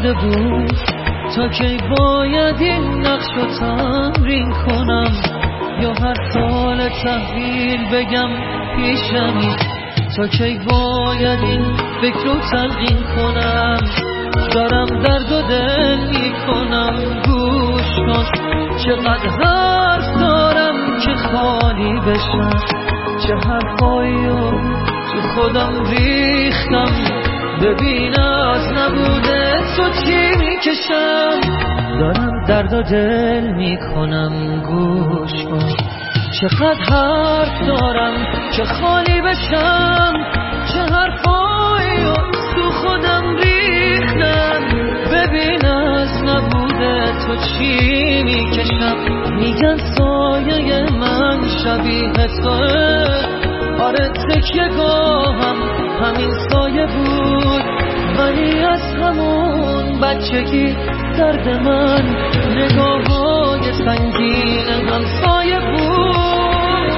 مونده بود. تا کی باید این نقش رو تمرین کنم، یا هر سال تحویل بگم پیشمی؟ تا کی باید این فکر رو تلقین کنم؟ دارم درد و دل میکنم، گوش کن. چقدر حرف دارم که خالی بشم، چه حرفایی رو تو خودم ریختم. ببین از نبوده تو چی میکشم. دارم درد و دل میکنم، گوش کن. چقدر حرف دارم که خالی بشم، چه حرفایی رو تو خودم ریختم. ببین از نبوده تو چی میکشم. میگن سایه من شبیه توه، آره تکیه گاهم همین سایه بود. ولی از همون بچگی درد من نگاه‌های سنگین همسایه بود.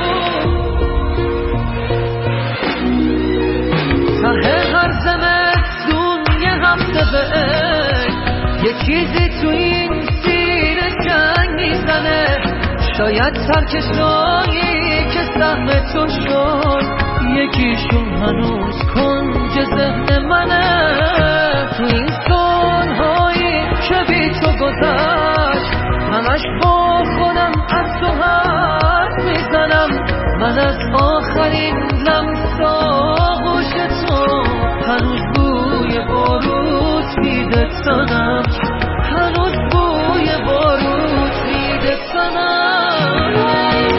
ته هر زمستون یه هفته بعد یه چیزی تو این سینه جنگ میزنه. شاید سرکشایی که سهم تو شد یکیشون هنوز کنج ذهن منه. تو این سالهایی که بی تو گذشت همش با خودم از تو حرف میزنم. من از آخرین لمس آغوش تو هنوز بوی بارود میده تنم، هنوز بوی بارود میده تنم.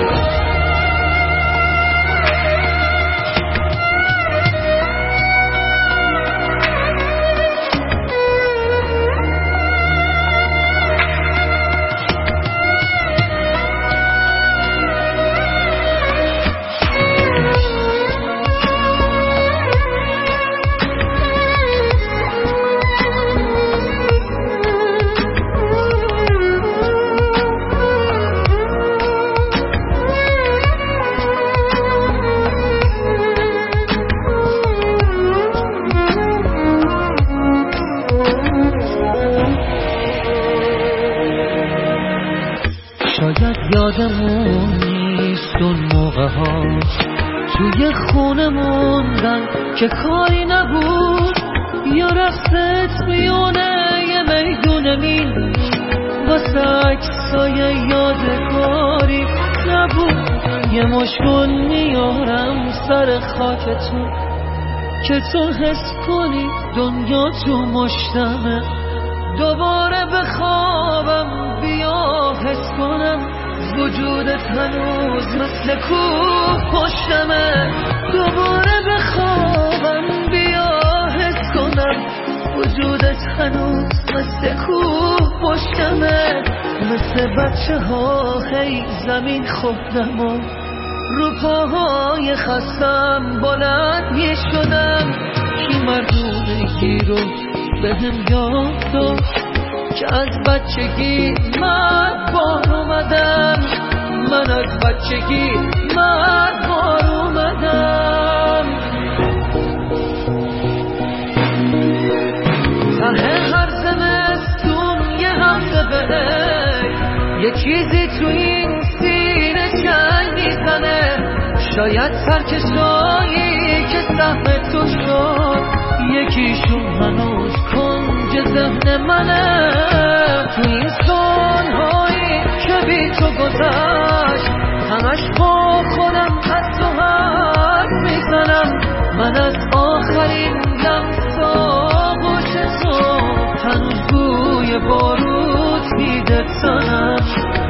شاید یادمون نیست اون موقع ها توی خونه موندن که کاری نبود، یا رفتت میونه یه میدون مین واسه عکسای یادگاری نبود. یه مشگل میارم سر خاکتون که تو حس کنی دنیا تو مشتمه. دوباره بخوابم بیا حس کنم وجودت هنوز مثل کوه پشتمه. دوباره بخوابم بیا حس کنم وجودت هنوز مثل کوه پشتمه. مثل بچه ها هی زمین خوردم و رو پاهای خستم بلند می شدم. کی مردونگی رو بهم یاد داد که از بچگی مرگبار اومدم. من از بچگی مرگبار اومدم. ته هر زمستون یه هفته بعد یه چیزی تو این سینه جنگ میزنه. شاید سرکشایی که سهم تو شد یکیشون هنوز کنج ذهن منه. تو این سالهایی که بی تو گذشت همش با خودم از تو حرف میزنم. من از آخرین لمس آغوش تو هنوز بوی بارود میده تنم،